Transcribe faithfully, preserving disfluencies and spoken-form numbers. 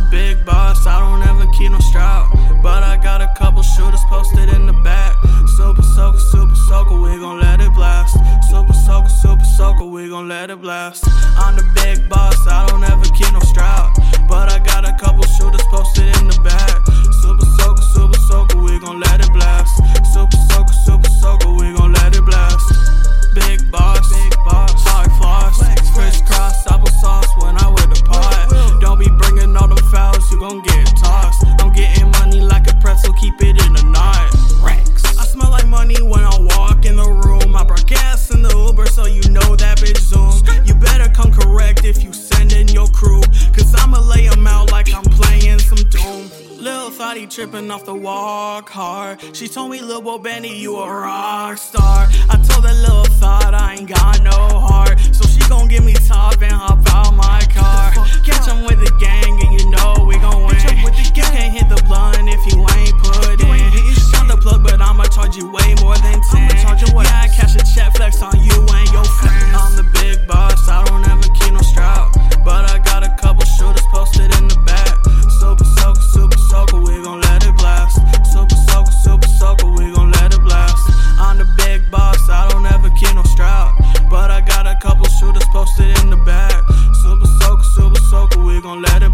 big boss, I don't ever keep no strap, but I got a couple shooters posted in the back. Super soaker, super soaker, we gon' let it blast. Super soaker, super soaker, we gon' let it blast. I'm the big boss, I don't ever keep no strap, but I got a couple shooters posted in the back. Super soaker, super soaker, we gon' let it blast. Super soaker, super soaker, we gon' let it blast. Big boss, big boss, hard floss, crisscross, applesauce when I with the pot. Don't be bringing all them fouls, you gon' get tossed. I'm getting money like a pretzel, keep it in a knot. Rex. I smell like money when I walk in the room. I brought gas in the Uber, so you know that bitch zoom. You better come correct if you send in your crew, cause I'ma lay them out like I'm playing some Doom. Lil thought he trippin' off the walk hard. She told me, Lil Bo Benny, you a rock star. I told that Lil thought I ain't got no heart, so she gon' give me top and hop out my car. Catch 'em with the gang and you know we gon' win. You can't hit the blunt if you ain't put in. Got the plug, but I'ma charge you way more than ten. Yeah, I cash a check, flex on you and your friends. I'm the big boss, I don't ever keep no strap, but I got a couple shooters posted in the back. Super soaker, super soaker, we gon' let it blast. Super soaker, super soaker, we gon' let it blast. I'm the big boss, I don't ever keep no strap, but I got a couple shooters posted in the back. Super soaker, super soaker, we gon' let it